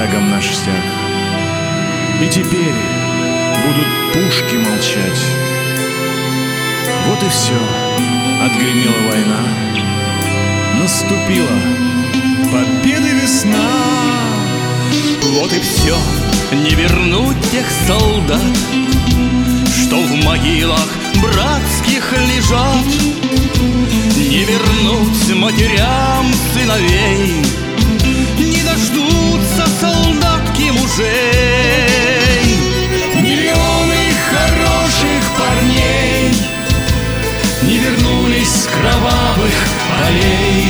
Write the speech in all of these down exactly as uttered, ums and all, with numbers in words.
стагом на штях. И теперь будут пушки молчать. Вот и все, отгремела война, наступила победы весна. Вот и все, не вернуть тех солдат, что в могилах братских лежат, не вернуть матерям сыновей, не дождутся солдатки мужей. Миллионы хороших парней не вернулись с кровавых полей,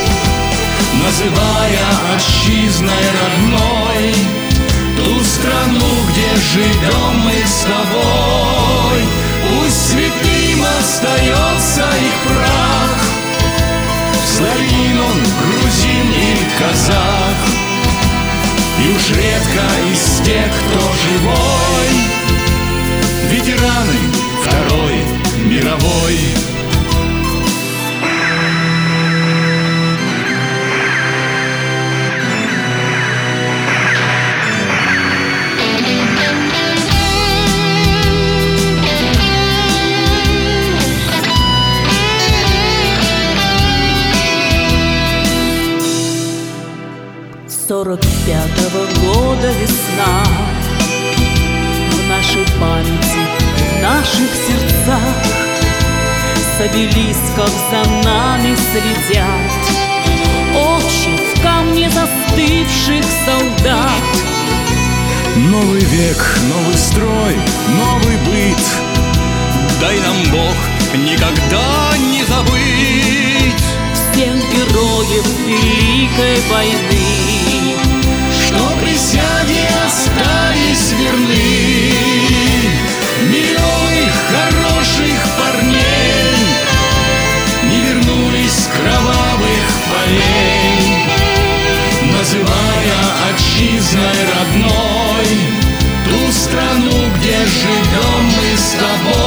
называя отчизной родной ту страну, где живем мы с тобой. Пусть святым остается их прах, славянин он, грузин или казах, и уж редко из тех, кто живой, ветераны Второй мировой. Сорок пятого года весна в нашей памяти, в наших сердцах, с обелисков за нами следят очи в камне застывших солдат. Новый век, новый строй, новый быт. Дай нам Бог никогда не забыть всех героев Великой войны, что присяге остались верны. Миллионы хороших парней не вернулись с кровавых полей, называя отчизной родной ту страну, где живем мы с тобой.